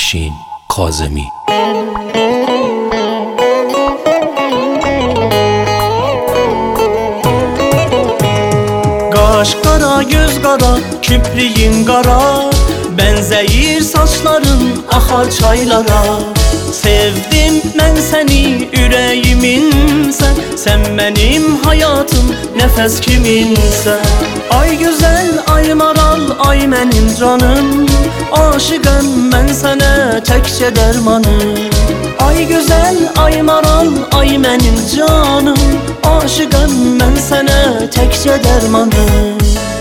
Afşin Kazemi. Qaş qara, göz qara, kipriyin qara, benzeyir saçların axar çaylara. Sevdim mən səni, ürəyiminsən, sən mənim həyatım, nəfəs kiminsən. Ay gözəl, ay maral, ay mənim canım, aşıqəm mən sənə təkcə dərmanım. Ay gözəl, ay maral, ay mənim canım, aşıqəm mən sənə təkcə dərmanım.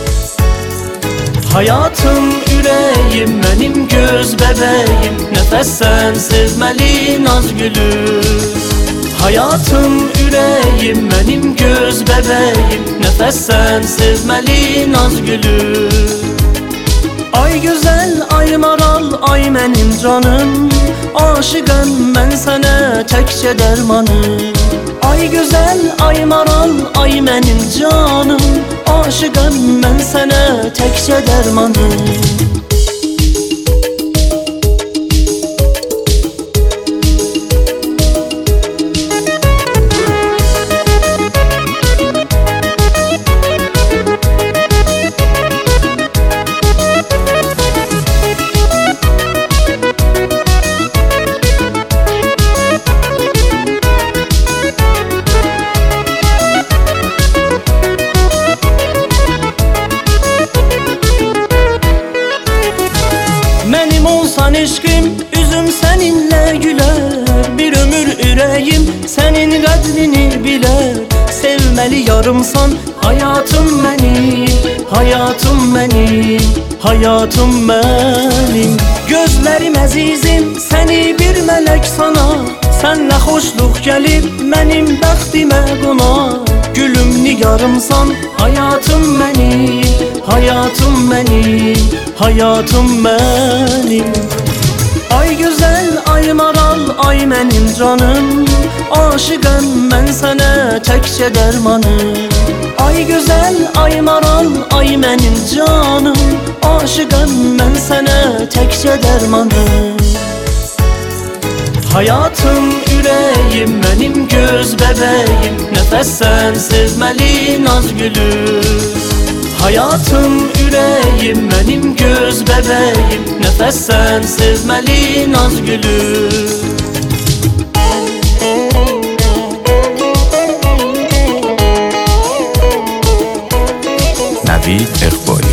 Hayatım, ürəyim, mənim göz bəbəyim, nəfəs sənsiz məli naz gülüm. Hayatım, ürəyim, mənim göz bəbəyim, nəfəs sənsiz məli naz gülüm. Ay gözəl, ay maral, ay mənim canım, aşıqəm mən sənə təkcə dərmanım. Ay gözəl, ay maral, ay mənim canım, aşıqəm mən sənə təkcə dərmanım. Mənim olsan eşqim, üzüm səninlə gülər, bir ömür ürəyim sənin qədrini bilər. Sevməli yarımsan, hayatım mənim, hayatım mənim, hayatım mənim. Gözlərim əzizim, səni bir mələk sana, sənlə xoşluq gəlib mənim bəxtimə qonaq. Gülüm nigarımsan, hayatım mənim, hayatım mənim, hayatım mənim. Ay gözəl, ay maral, ay mənim canım, aşıqəm mən sənə təkcə dərmanım. Ay gözəl, ay maral, ay mənim canım, aşıqəm mən sənə təkcə dərmanım. Hayatım, ürəyim, mənim göz bəbəyim, nəfəs sənsiz məli naz gülüm. Hayatım, ürəyim, mənim göz bəbəyim, nəfəs sənsiz məli naz gülüm. Navid Iqbali.